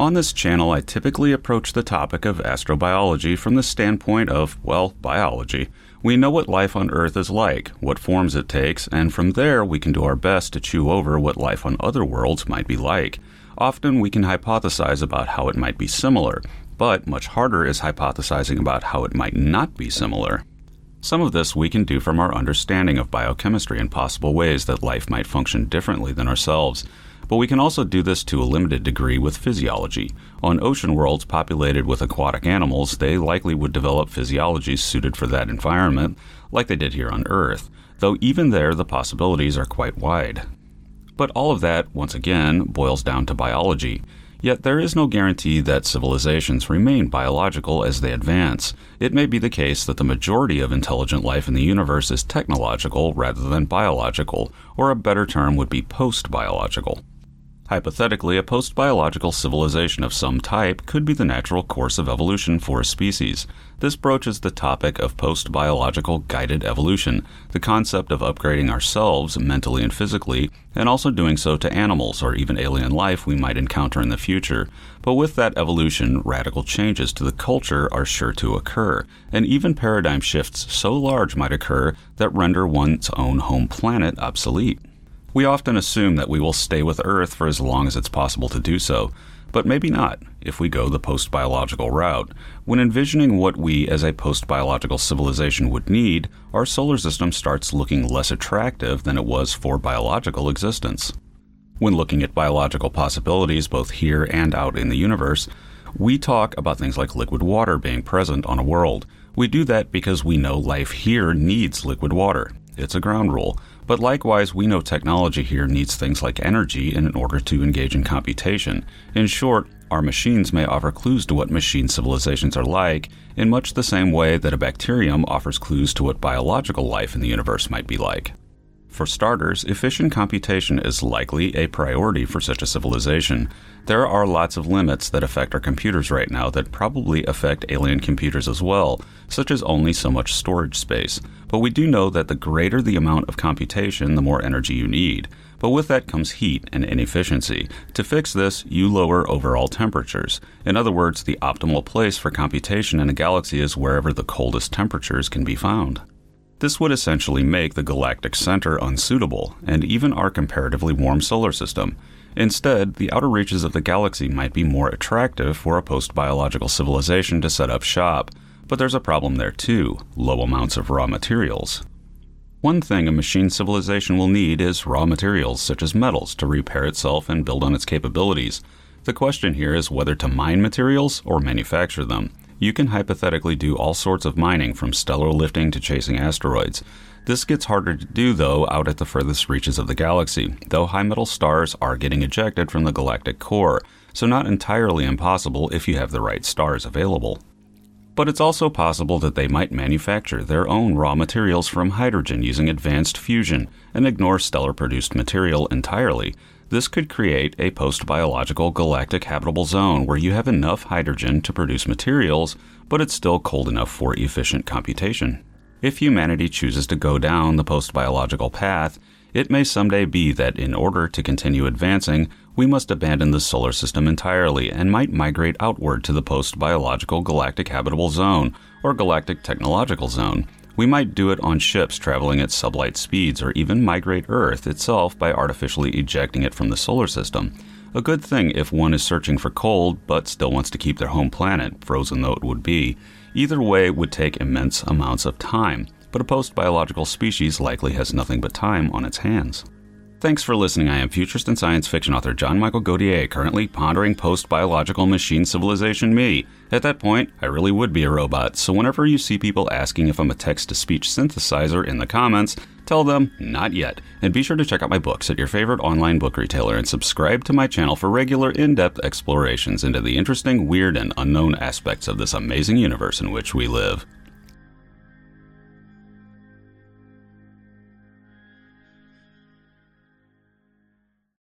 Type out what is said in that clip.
On this channel, I typically approach the topic of astrobiology from the standpoint of, well, biology. We know what life on Earth is like, what forms it takes, and from there we can do our best to chew over what life on other worlds might be like. Often we can hypothesize about how it might be similar, but much harder is hypothesizing about how it might not be similar. Some of this we can do from our understanding of biochemistry and possible ways that life might function differently than ourselves. But we can also do this to a limited degree with physiology. On ocean worlds populated with aquatic animals, they likely would develop physiologies suited for that environment, like they did here on Earth, though even there the possibilities are quite wide. But all of that, once again, boils down to biology. Yet there is no guarantee that civilizations remain biological as they advance. It may be the case that the majority of intelligent life in the universe is technological rather than biological, or a better term would be post-biological. Hypothetically, a post-biological civilization of some type could be the natural course of evolution for a species. This broaches the topic of post-biological guided evolution, the concept of upgrading ourselves mentally and physically, and also doing so to animals or even alien life we might encounter in the future. But with that evolution, radical changes to the culture are sure to occur, and even paradigm shifts so large might occur that render one's own home planet obsolete. We often assume that we will stay with Earth for as long as it's possible to do so, but maybe not if we go the post-biological route. When envisioning what we as a post-biological civilization would need, our solar system starts looking less attractive than it was for biological existence. When looking at biological possibilities both here and out in the universe, we talk about things like liquid water being present on a world. We do that because we know life here needs liquid water. It's a ground rule. But likewise, we know technology here needs things like energy in order to engage in computation. In short, our machines may offer clues to what machine civilizations are like, in much the same way that a bacterium offers clues to what biological life in the universe might be like. For starters, efficient computation is likely a priority for such a civilization. There are lots of limits that affect our computers right now that probably affect alien computers as well, such as only so much storage space. But we do know that the greater the amount of computation, the more energy you need. But with that comes heat and inefficiency. To fix this, you lower overall temperatures. In other words, the optimal place for computation in a galaxy is wherever the coldest temperatures can be found. This would essentially make the galactic center unsuitable, and even our comparatively warm solar system. Instead, the outer reaches of the galaxy might be more attractive for a post-biological civilization to set up shop. But there's a problem there too: low amounts of raw materials. One thing a machine civilization will need is raw materials such as metals to repair itself and build on its capabilities. The question here is whether to mine materials or manufacture them. You can hypothetically do all sorts of mining, from stellar lifting to chasing asteroids. This gets harder to do, though, out at the furthest reaches of the galaxy, though high metal stars are getting ejected from the galactic core, so not entirely impossible if you have the right stars available. But it's also possible that they might manufacture their own raw materials from hydrogen using advanced fusion and ignore stellar-produced material entirely. This could create a post-biological galactic habitable zone where you have enough hydrogen to produce materials, but it's still cold enough for efficient computation. If humanity chooses to go down the post-biological path, it may someday be that in order to continue advancing, we must abandon the solar system entirely and might migrate outward to the post-biological galactic habitable zone, or galactic technological zone. We might do it on ships traveling at sublight speeds, or even migrate Earth itself by artificially ejecting it from the solar system. A good thing if one is searching for cold, but still wants to keep their home planet, frozen though it would be. Either way would take immense amounts of time, but a post-biological species likely has nothing but time on its hands. Thanks for listening. I am futurist and science fiction author John Michael Godier, currently pondering post-biological machine civilization me. At that point, I really would be a robot, so whenever you see people asking if I'm a text-to-speech synthesizer in the comments, tell them, not yet. And be sure to check out my books at your favorite online book retailer and subscribe to my channel for regular in-depth explorations into the interesting, weird, and unknown aspects of this amazing universe in which we live.